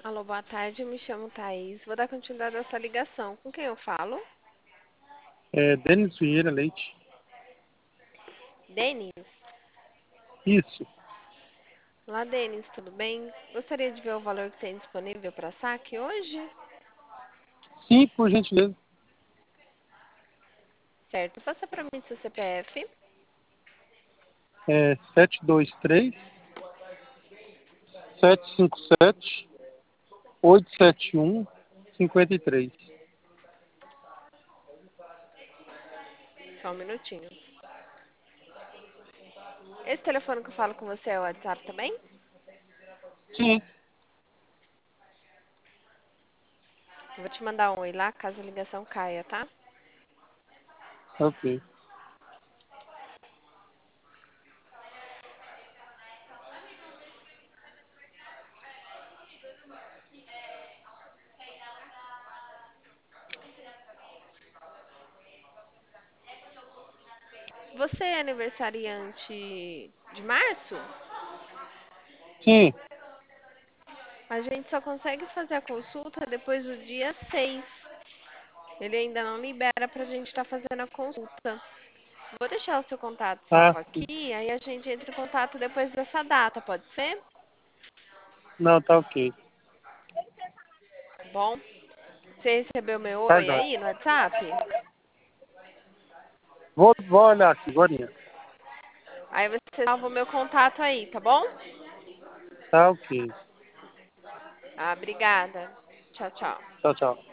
Alô, boa tarde, eu me chamo Thaís. Vou dar continuidade a essa ligação. Com quem eu falo? Denis Vieira Leite. Denis? Isso. Olá, Denis, tudo bem? Gostaria de ver o valor que tem disponível para saque hoje? Sim, por gentileza. Certo, faça para mim seu CPF. 723 757 871 53. Só um minutinho. Esse telefone que eu falo com você é o WhatsApp também? Sim. Vou te mandar um oi lá caso a ligação caia, tá? Ok. Você é aniversariante de março? Sim. A gente só consegue fazer a consulta depois do dia 6. Ele ainda não libera pra gente estar fazendo a consulta. Vou deixar o seu contato Ah, salvo sim. aqui, aí a gente entra em contato depois dessa data, pode ser? Não, tá ok. Bom, você recebeu meu Tá, oi já. aí no WhatsApp? Vou olhar aqui, agora. Aí você salva o meu contato aí, tá bom? Tá ok. Ah, obrigada. Tchau, tchau. Tchau, tchau.